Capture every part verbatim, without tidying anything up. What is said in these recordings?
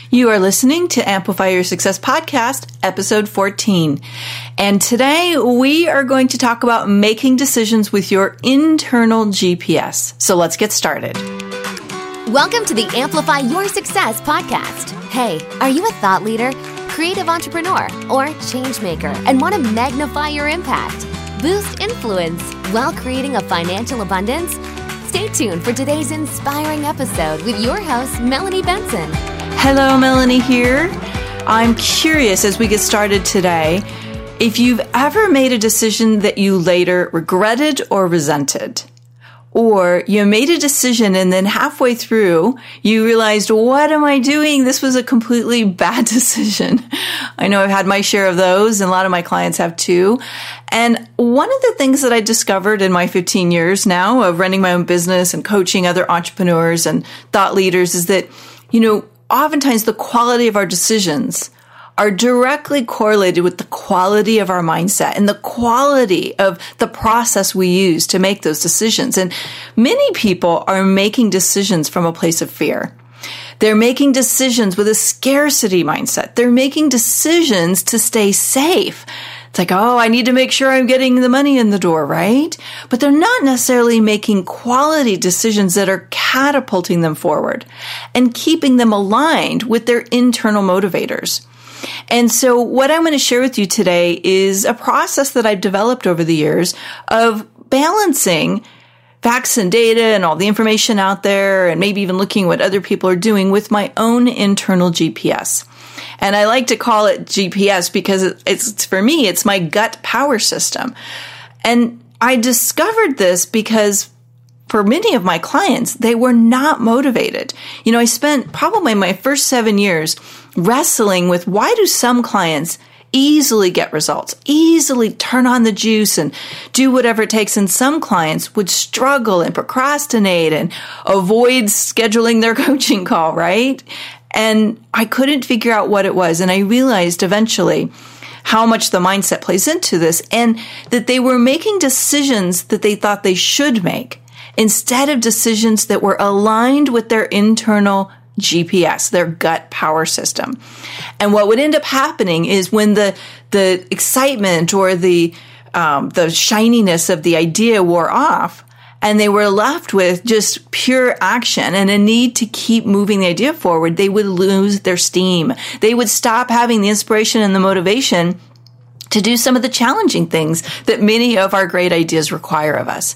You are listening to Amplify Your Success Podcast, episode fourteen. And today we are going to talk about making decisions with your internal G P S. So let's get started. Welcome to the Amplify Your Success Podcast. Hey, are you a thought leader, creative entrepreneur, or change maker and want to magnify your impact, boost influence while creating a financial abundance? Stay tuned for today's inspiring episode with your host, Melanie Benson. Hello, Melanie here. I'm curious as we get started today, if you've ever made a decision that you later regretted or resented. Or you made a decision and then halfway through, you realized, what am I doing? This was a completely bad decision. I know I've had my share of those, and a lot of my clients have too. And one of the things that I discovered in my fifteen years now of running my own business and coaching other entrepreneurs and thought leaders is that, you know, oftentimes the quality of our decisions are directly correlated with the quality of our mindset and the quality of the process we use to make those decisions. And many people are making decisions from a place of fear. They're making decisions with a scarcity mindset. They're making decisions to stay safe. It's like, oh, I need to make sure I'm getting the money in the door, right? But they're not necessarily making quality decisions that are catapulting them forward and keeping them aligned with their internal motivators. And so what I'm going to share with you today is a process that I've developed over the years of balancing facts and data and all the information out there, and maybe even looking what other people are doing with my own internal G P S. And I like to call it G P S because it's, for me, it's my gut power system. And I discovered this because for many of my clients, they were not motivated. You know, I spent probably my first seven years wrestling with why do some clients easily get results, easily turn on the juice and do whatever it takes. And some clients would struggle and procrastinate and avoid scheduling their coaching call, right? And I couldn't figure out what it was. And I realized eventually how much the mindset plays into this, and that they were making decisions that they thought they should make instead of decisions that were aligned with their internal G P S, their gut power system. And what would end up happening is when the the excitement or the um, the shininess of the idea wore off, and they were left with just pure action and a need to keep moving the idea forward, they would lose their steam. They would stop having the inspiration and the motivation to do some of the challenging things that many of our great ideas require of us.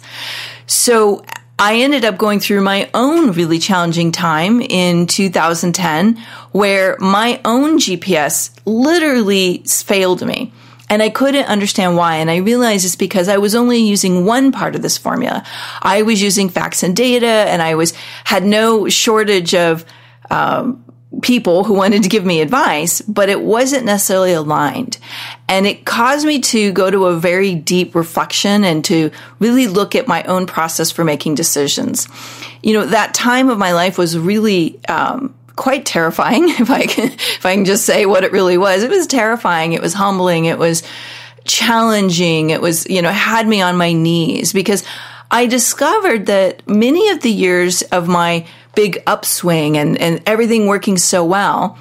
So I ended up going through my own really challenging time in two thousand ten, where my own G P S literally failed me. And I couldn't understand why. And I realized it's because I was only using one part of this formula. I was using facts and data, and I was had no shortage of um, people who wanted to give me advice, but it wasn't necessarily aligned. And it caused me to go to a very deep reflection and to really look at my own process for making decisions. You know, that time of my life was really um, quite terrifying, if I can, if I can just say what it really was. It was terrifying. It was humbling. It was challenging. It was, you know, had me on my knees because I discovered that many of the years of my big upswing and, and everything working so well,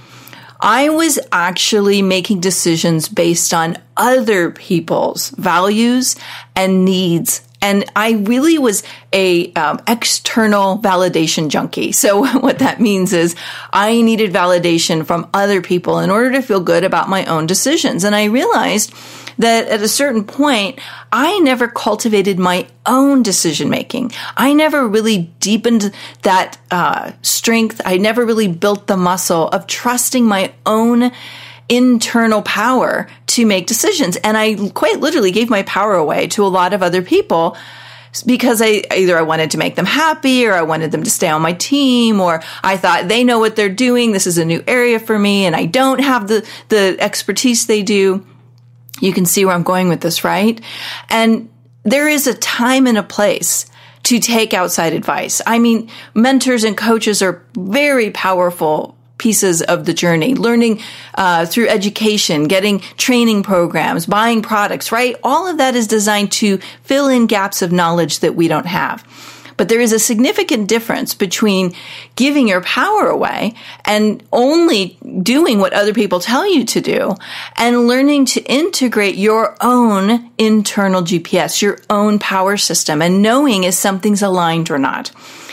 I was actually making decisions based on other people's values and needs. And I really was a um, external validation junkie. So what that means is I needed validation from other people in order to feel good about my own decisions. And I realized that at a certain point, I never cultivated my own decision making. I never really deepened that uh, strength. I never really built the muscle of trusting my own internal power to make decisions. And I quite literally gave my power away to a lot of other people because I either I wanted to make them happy, or I wanted them to stay on my team, or I thought they know what they're doing. This is a new area for me and I don't have the, the expertise they do. You can see where I'm going with this, right? And there is a time and a place to take outside advice. I mean, mentors and coaches are very powerful pieces of the journey, learning uh, through education, getting training programs, buying products, right? All of that is designed to fill in gaps of knowledge that we don't have. But there is a significant difference between giving your power away and only doing what other people tell you to do and learning to integrate your own internal G P S, your own power system, and knowing if something's aligned or not.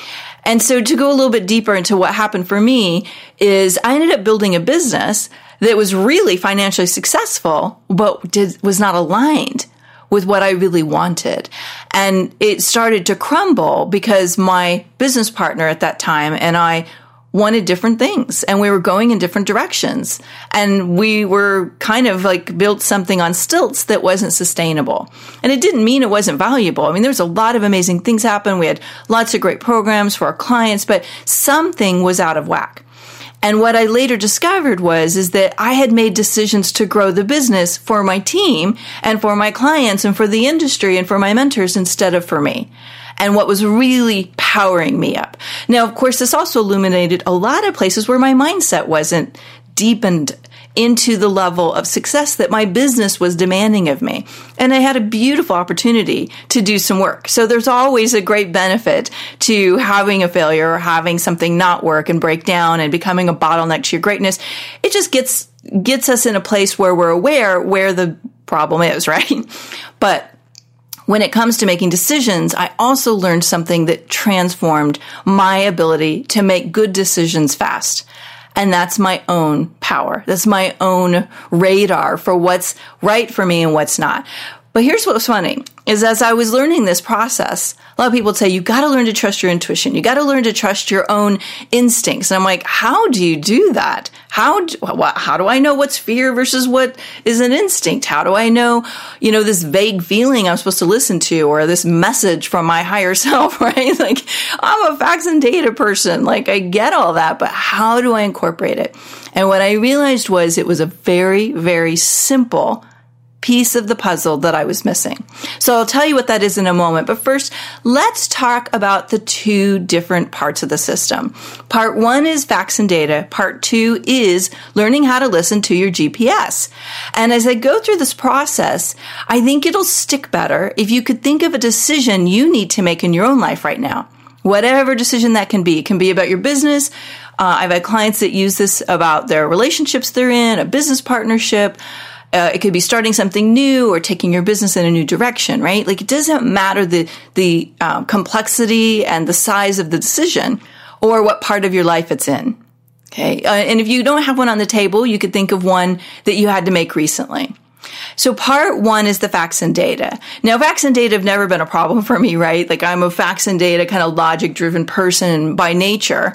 And so to go a little bit deeper into what happened for me is I ended up building a business that was really financially successful, but did, was not aligned with what I really wanted. And it started to crumble because my business partner at that time and I wanted different things and we were going in different directions. And we were kind of like built something on stilts that wasn't sustainable. And it didn't mean it wasn't valuable. I mean, there was a lot of amazing things happen. We had lots of great programs for our clients, but something was out of whack. And what I later discovered was, is that I had made decisions to grow the business for my team and for my clients and for the industry and for my mentors instead of for me. And what was really powering me up. Now, of course, this also illuminated a lot of places where my mindset wasn't deepened into the level of success that my business was demanding of me. And I had a beautiful opportunity to do some work. So there's always a great benefit to having a failure or having something not work and break down and becoming a bottleneck to your greatness. It just gets gets us in a place where we're aware where the problem is, right? But when it comes to making decisions, I also learned something that transformed my ability to make good decisions fast. And that's my own power. That's my own radar for what's right for me and what's not. But here's what was funny, is as I was learning this process, a lot of people would say, you got to learn to trust your intuition. You got to learn to trust your own instincts. And I'm like, how do you do that? How do, how do I know what's fear versus what is an instinct? How do I know, you know, this vague feeling I'm supposed to listen to or this message from my higher self, right? Like, I'm a facts and data person. Like, I get all that, but how do I incorporate it? And what I realized was it was a very, very simple piece of the puzzle that I was missing. So I'll tell you what that is in a moment. But first, let's talk about the two different parts of the system. Part one is facts and data. Part two is learning how to listen to your G P S. And as I go through this process, I think it'll stick better if you could think of a decision you need to make in your own life right now. Whatever decision that can be. It can be about your business. Uh, I've had clients that use this about their relationships they're in, a business partnership. Uh, it could be starting something new or taking your business in a new direction, right? Like, it doesn't matter the the um, complexity and the size of the decision or what part of your life it's in. Okay, uh, and if you don't have one on the table, you could think of one that you had to make recently. So part one is the facts and data. Now, facts and data have never been a problem for me, right? Like, I'm a facts and data kind of logic-driven person by nature.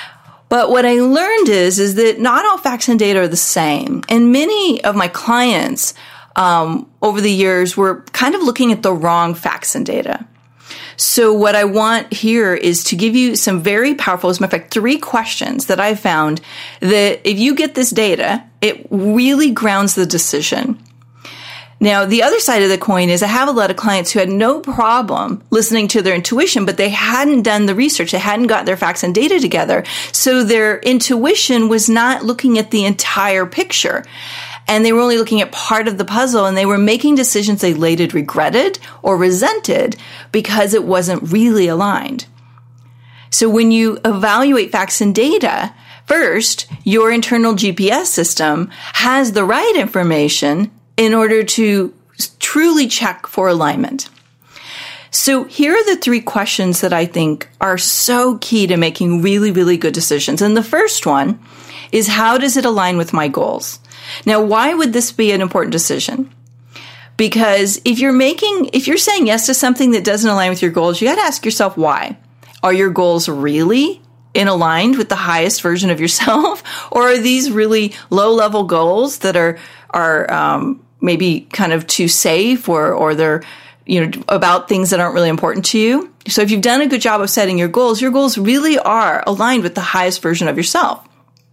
But what I learned is, is that not all facts and data are the same. And many of my clients um, over the years were kind of looking at the wrong facts and data. So what I want here is to give you some very powerful, as a matter of fact, three questions that I found that if you get this data, it really grounds the decision. Now, the other side of the coin is I have a lot of clients who had no problem listening to their intuition, but they hadn't done the research. They hadn't got their facts and data together. So their intuition was not looking at the entire picture. And they were only looking at part of the puzzle, and they were making decisions they later regretted or resented because it wasn't really aligned. So when you evaluate facts and data, first, your internal G P S system has the right information in order to truly check for alignment. So here are the three questions that I think are so key to making really, really good decisions. And the first one is, how does it align with my goals? Now, why would this be an important decision? Because if you're making, if you're saying yes to something that doesn't align with your goals, you got to ask yourself why. Are your goals really in aligned with the highest version of yourself? Or are these really low-level goals that are are um, maybe kind of too safe, or or they're, you know, about things that aren't really important to you? So if you've done a good job of setting your goals, your goals really are aligned with the highest version of yourself.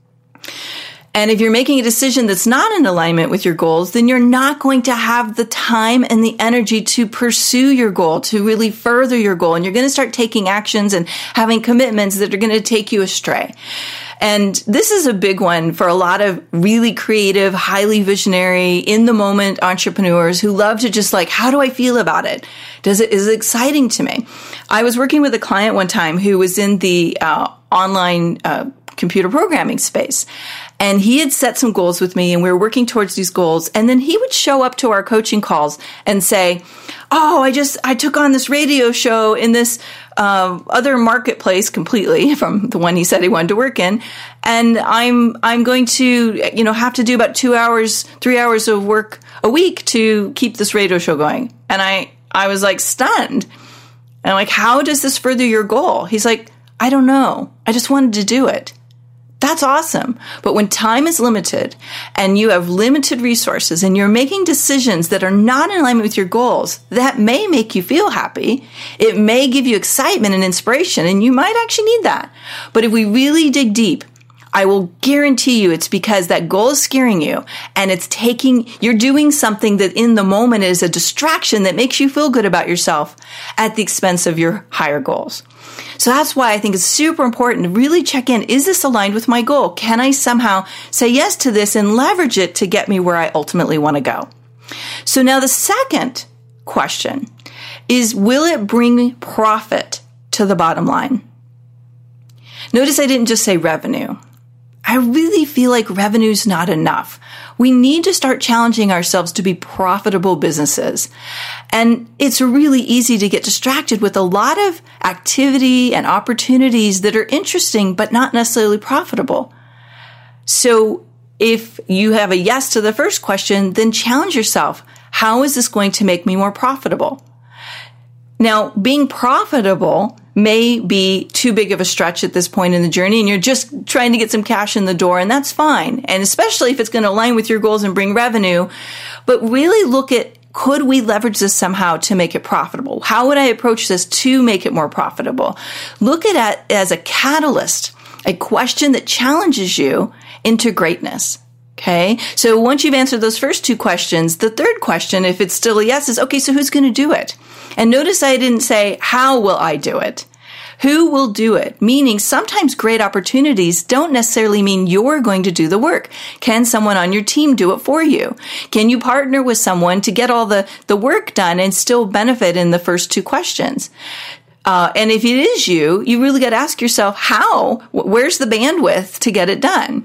And if you're making a decision that's not in alignment with your goals, then you're not going to have the time and the energy to pursue your goal, to really further your goal. And you're going to start taking actions and having commitments that are going to take you astray. And this is a big one for a lot of really creative, highly visionary, in the moment entrepreneurs who love to just like, how do I feel about it? Does it, is it exciting to me? I was working with a client one time who was in the uh, online uh, computer programming space. And he had set some goals with me and we were working towards these goals. And then he would show up to our coaching calls and say, oh, I just, I took on this radio show in this uh, other marketplace completely from the one he said he wanted to work in. And I'm, I'm going to, you know, have to do about two hours, three hours of work a week to keep this radio show going. And I, I was like stunned. And I'm like, how does this further your goal? He's like, I don't know. I just wanted to do it. That's awesome. But when time is limited and you have limited resources and you're making decisions that are not in alignment with your goals, that may make you feel happy. It may give you excitement and inspiration, and you might actually need that. But if we really dig deep, I will guarantee you it's because that goal is scaring you and it's taking, you're doing something that in the moment is a distraction that makes you feel good about yourself at the expense of your higher goals. So that's why I think it's super important to really check in. Is this aligned with my goal? Can I somehow say yes to this and leverage it to get me where I ultimately want to go? So now the second question is, will it bring profit to the bottom line? Notice I didn't just say revenue. I really feel like revenue is not enough. We need to start challenging ourselves to be profitable businesses. And it's really easy to get distracted with a lot of activity and opportunities that are interesting, but not necessarily profitable. So if you have a yes to the first question, then challenge yourself. How is this going to make me more profitable? Now, being profitable may be too big of a stretch at this point in the journey, and you're just trying to get some cash in the door, and that's fine. And especially if it's going to align with your goals and bring revenue. But really look at, could we leverage this somehow to make it profitable? How would I approach this to make it more profitable? Look at it as a catalyst, a question that challenges you into greatness. Okay. So once you've answered those first two questions, the third question, if it's still a yes, is, okay, so who's going to do it? And notice I didn't say, how will I do it? Who will do it? Meaning sometimes great opportunities don't necessarily mean you're going to do the work. Can someone on your team do it for you? Can you partner with someone to get all the, the work done and still benefit in the first two questions? Uh, and if it is you, you really got to ask yourself, how? Where's the bandwidth to get it done?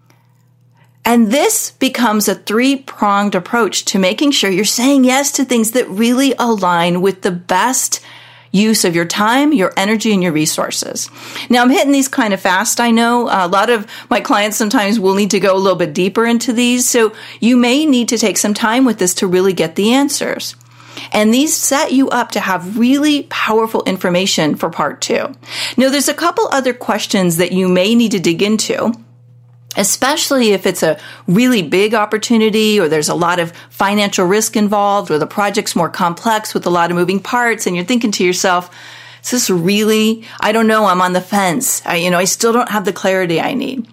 And this becomes a three-pronged approach to making sure you're saying yes to things that really align with the best use of your time, your energy, and your resources. Now, I'm hitting these kind of fast, I know. A lot of my clients sometimes will need to go a little bit deeper into these, so you may need to take some time with this to really get the answers. And these set you up to have really powerful information for part two. Now, there's a couple other questions that you may need to dig into, especially if it's a really big opportunity or there's a lot of financial risk involved or the project's more complex with a lot of moving parts and you're thinking to yourself, is this really, I don't know, I'm on the fence. I, you know, I still don't have the clarity I need.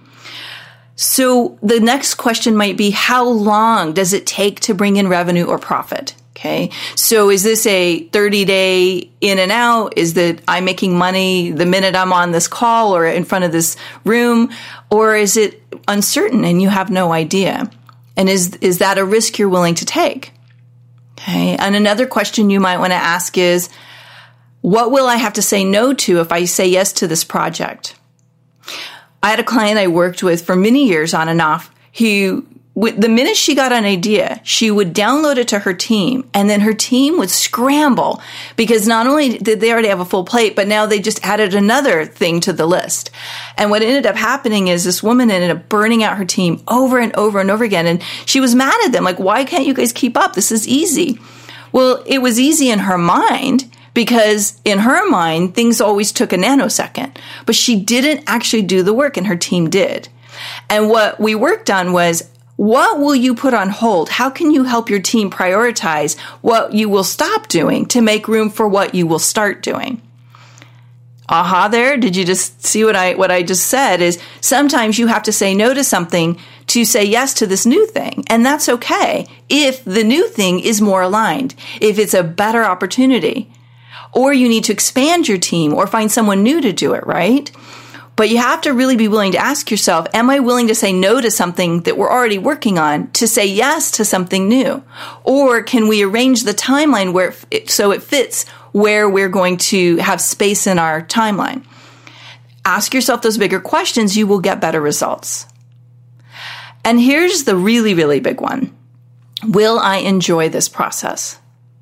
So the next question might be, how long does it take to bring in revenue or profit? Okay. So is this a thirty day in and out? Is that I'm making money the minute I'm on this call or in front of this room? Or is it uncertain and you have no idea? And is, is that a risk you're willing to take? Okay. And another question you might want to ask is, what will I have to say no to if I say yes to this project? I had a client I worked with for many years on and off who, the minute she got an idea, she would download it to her team, and then her team would scramble because not only did they already have a full plate, but now they just added another thing to the list. And what ended up happening is this woman ended up burning out her team over and over and over again. And she was mad at them, like, why can't you guys keep up? This is easy. Well, it was easy in her mind, because in her mind, things always took a nanosecond, but she didn't actually do the work and her team did. And what we worked on was, what will you put on hold? How can you help your team prioritize what you will stop doing to make room for what you will start doing? Aha there. Did you just see what I, what I just said is sometimes you have to say no to something to say yes to this new thing. And that's okay if the new thing is more aligned, if it's a better opportunity, or you need to expand your team or find someone new to do it, right? But you have to really be willing to ask yourself, am I willing to say no to something that we're already working on to say yes to something new? Or can we arrange the timeline where it, so it fits where we're going to have space in our timeline? Ask yourself those bigger questions, you will get better results. And here's the really, really big one. Will I enjoy this process?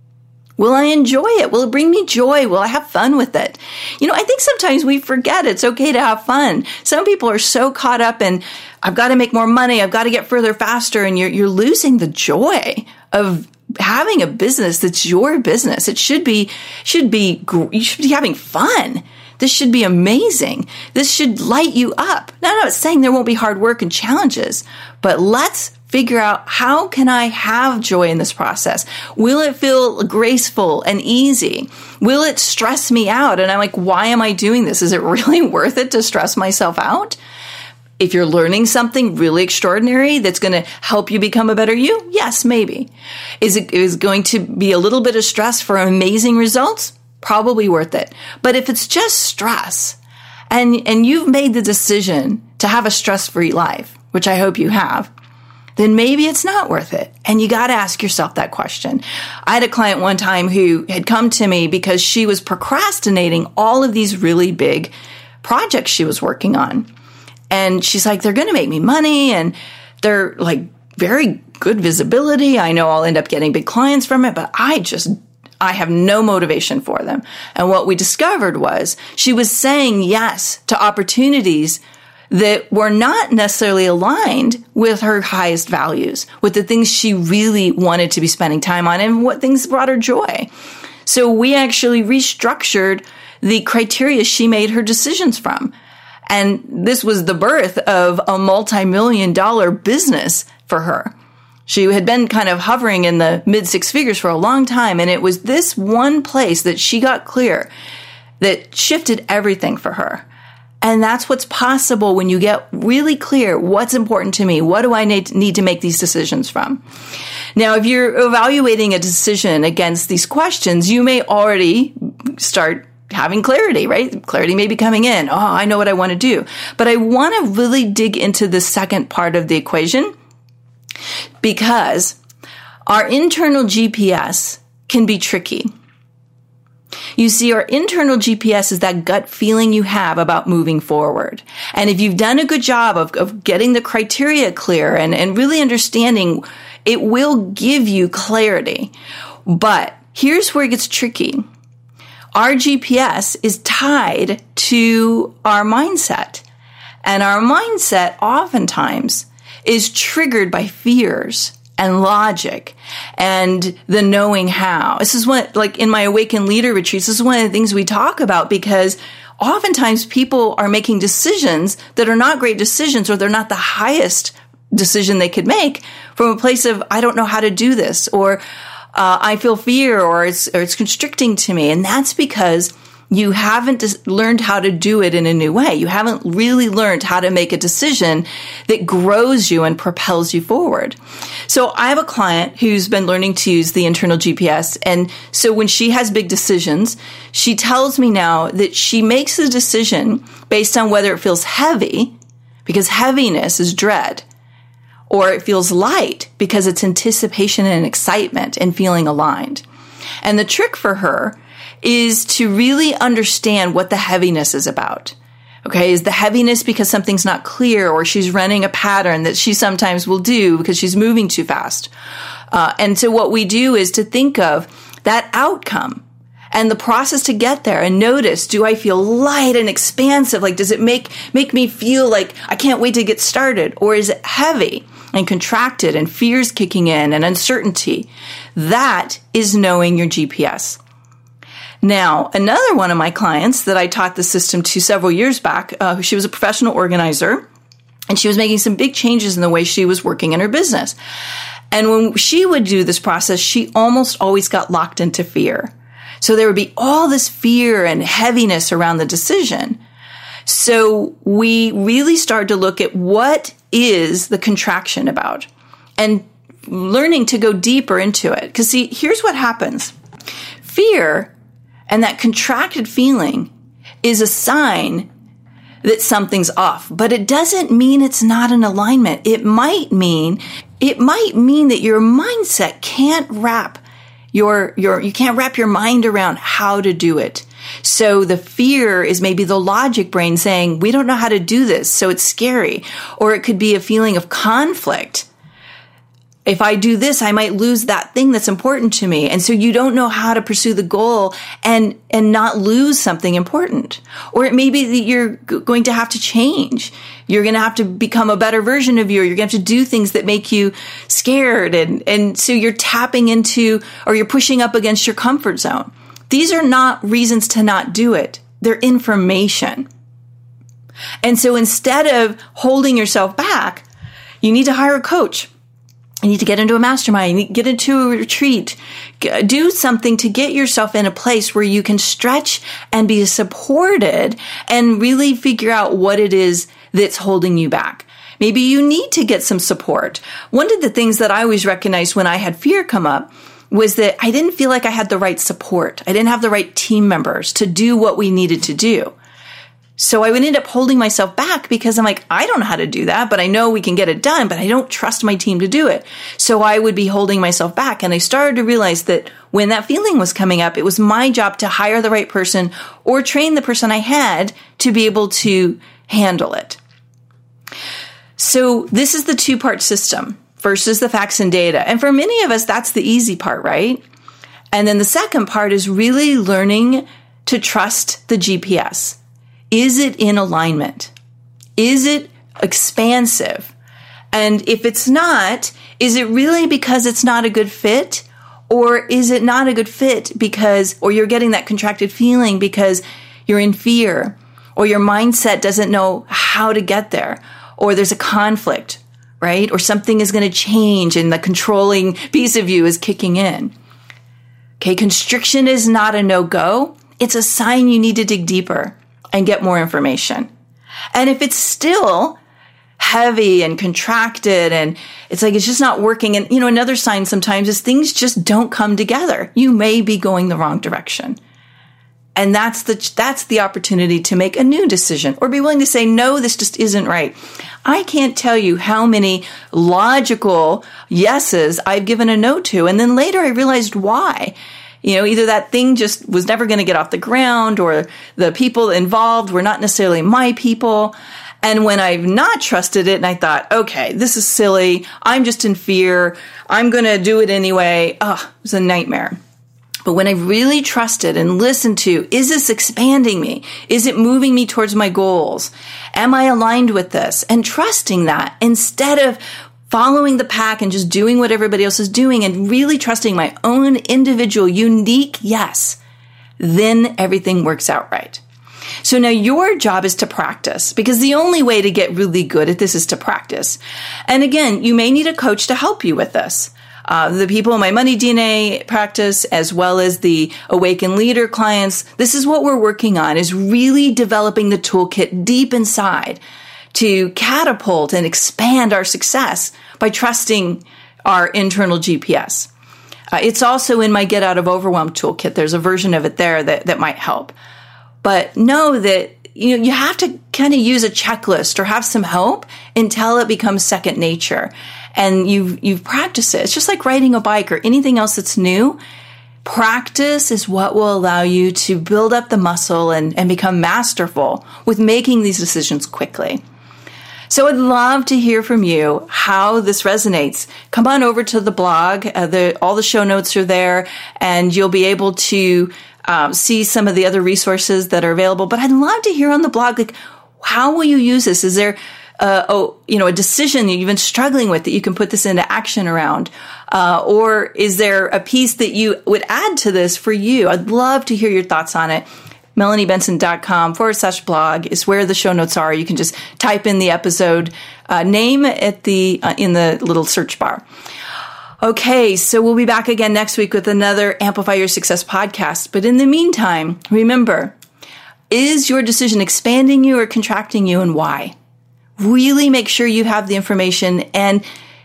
Will I enjoy it? Will it bring me joy? Will I have fun with it? You know, I think sometimes we forget it's okay to have fun. Some people are so caught up in, I've got to make more money, I've got to get further faster, and you're you're losing the joy of having a business that's your business. It should be, should be, you should be having fun. This should be amazing. This should light you up. Now, I'm not saying there won't be hard work and challenges, but let's figure out, how can I have joy in this process? Will it feel graceful and easy? Will it stress me out? And I'm like, why am I doing this? Is it really worth it to stress myself out? If you're learning something really extraordinary that's going to help you become a better you, yes, maybe. Is it is going to be a little bit of stress for amazing results? Probably worth it. But if it's just stress, and and you've made the decision to have a stress-free life, which I hope you have, then maybe it's not worth it. And you got to ask yourself that question. I had a client one time who had come to me because she was procrastinating all of these really big projects she was working on. And she's like, they're going to make me money, and they're like very good visibility. I know I'll end up getting big clients from it, but I just, I have no motivation for them. And what we discovered was she was saying yes to opportunities that were not necessarily aligned with her highest values, with the things she really wanted to be spending time on and what things brought her joy. So we actually restructured the criteria she made her decisions from. And this was the birth of a multi-million dollar business for her. She had been kind of hovering in the mid six figures for a long time. And it was this one place that she got clear that shifted everything for her. And that's what's possible when you get really clear, what's important to me? What do I need, need to make these decisions from? Now, if you're evaluating a decision against these questions, you may already start having clarity, right? Clarity may be coming in. Oh, I know what I want to do. But I want to really dig into the second part of the equation, because our internal G P S can be tricky. You see, our internal G P S is that gut feeling you have about moving forward. And if you've done a good job of, of getting the criteria clear and, and really understanding, it will give you clarity. But here's where it gets tricky. Our G P S is tied to our mindset. And our mindset oftentimes is triggered by fears and logic and the knowing how. This is what, like in my Awaken Leader retreats, this is one of the things we talk about, because oftentimes people are making decisions that are not great decisions, or they're not the highest decision they could make from a place of, I don't know how to do this, or uh, I feel fear, or it's, or it's constricting to me. And that's because you haven't learned how to do it in a new way. You haven't really learned how to make a decision that grows you and propels you forward. So I have a client who's been learning to use the internal G P S. And so when she has big decisions, she tells me now that she makes a decision based on whether it feels heavy, because heaviness is dread, or it feels light because it's anticipation and excitement and feeling aligned. And the trick for her is to really understand what the heaviness is about. Okay, is the heaviness because something's not clear, or she's running a pattern that she sometimes will do because she's moving too fast? Uh, and so what we do is to think of that outcome and the process to get there, and notice, do I feel light and expansive? Like, does it make, make me feel like I can't wait to get started? Or is it heavy and contracted and fears kicking in and uncertainty? That is knowing your G P S. Now, another one of my clients that I taught the system to several years back, uh, she was a professional organizer, and she was making some big changes in the way she was working in her business. And when she would do this process, she almost always got locked into fear. So there would be all this fear and heaviness around the decision. So we really started to look at what is the contraction about, and learning to go deeper into it. Because see, here's what happens. Fear and that contracted feeling is a sign that something's off, but it doesn't mean it's not in alignment. It might mean, it might mean that your mindset can't wrap your, your, you can't wrap your mind around how to do it. So the fear is maybe the logic brain saying, we don't know how to do this, so it's scary. Or it could be a feeling of conflict. If I do this, I might lose that thing that's important to me. And so you don't know how to pursue the goal and, and not lose something important. Or it may be that you're g- going to have to change. You're going to have to become a better version of you. Or you're going to have to do things that make you scared. And, and so you're tapping into, or you're pushing up against your comfort zone. These are not reasons to not do it. They're information. And so instead of holding yourself back, you need to hire a coach. You need to get into a mastermind, you need to get into a retreat, do something to get yourself in a place where you can stretch and be supported and really figure out what it is that's holding you back. Maybe you need to get some support. One of the things that I always recognized when I had fear come up was that I didn't feel like I had the right support. I didn't have the right team members to do what we needed to do. So I would end up holding myself back because I'm like, I don't know how to do that, but I know we can get it done, but I don't trust my team to do it. So I would be holding myself back. And I started to realize that when that feeling was coming up, it was my job to hire the right person or train the person I had to be able to handle it. So this is the two-part system versus the facts and data. And for many of us, that's the easy part, right? And then the second part is really learning to trust the G P S. Is it in alignment? Is it expansive? And if it's not, is it really because it's not a good fit? Or is it not a good fit because, or you're getting that contracted feeling because you're in fear, or your mindset doesn't know how to get there, or there's a conflict, right? Or something is going to change and the controlling piece of you is kicking in. Okay, constriction is not a no-go. It's a sign you need to dig deeper and get more information. And if it's still heavy and contracted and it's like it's just not working, and you know, another sign sometimes is things just don't come together. You may be going the wrong direction. And that's the that's the opportunity to make a new decision or be willing to say, no, this just isn't right. I can't tell you how many logical yeses I've given a no to. And then later I realized why. You know, either that thing just was never going to get off the ground or the people involved were not necessarily my people. And when I've not trusted it and I thought, okay, this is silly. I'm just in fear. I'm going to do it anyway. Oh, it was a nightmare. But when I really trusted and listened to, is this expanding me? Is it moving me towards my goals? Am I aligned with this? And trusting that instead of following the pack and just doing what everybody else is doing and really trusting my own individual, unique yes, then everything works out right. So now your job is to practice, because the only way to get really good at this is to practice. And again, you may need a coach to help you with this. Uh, the people in my Money D N A practice, as well as the Awaken Leader clients, this is what we're working on, is really developing the toolkit deep inside to catapult and expand our success by trusting our internal G P S. Uh, it's also in my Get Out of Overwhelm toolkit. There's a version of it there that, that might help. But know that you know you have to kind of use a checklist or have some help until it becomes second nature. And you've, you've practiced it. It's just like riding a bike or anything else that's new. Practice is what will allow you to build up the muscle and, and become masterful with making these decisions quickly. So I'd love to hear from you how this resonates. Come on over to the blog. Uh, the, all the show notes are there, and you'll be able to um, see some of the other resources that are available. But I'd love to hear on the blog, like, how will you use this? Is there uh, oh, you know, a decision that you've been struggling with that you can put this into action around? Uh, or is there a piece that you would add to this for you? I'd love to hear your thoughts on it. MelanieBenson.com forward slash blog is where the show notes are. You can just type in the episode uh, name at the uh, in the little search bar. Okay, so we'll be back again next week with another Amplify Your Success podcast. But in the meantime, remember, is your decision expanding you or contracting you, and why? Really make sure you have the information and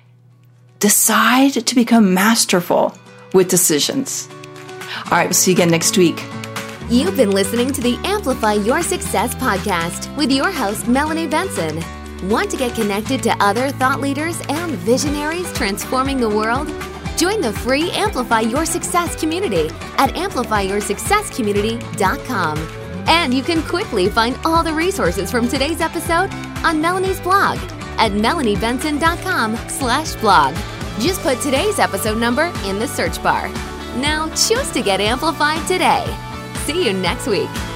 decide to become masterful with decisions. All right, we'll see you again next week. You've been listening to the Amplify Your Success podcast with your host, Melanie Benson. Want to get connected to other thought leaders and visionaries transforming the world? Join the free Amplify Your Success community at amplify your success community dot com. And you can quickly find all the resources from today's episode on Melanie's blog at melanie benson dot com slash blog. Just put today's episode number in the search bar. Now choose to get amplified today. See you next week.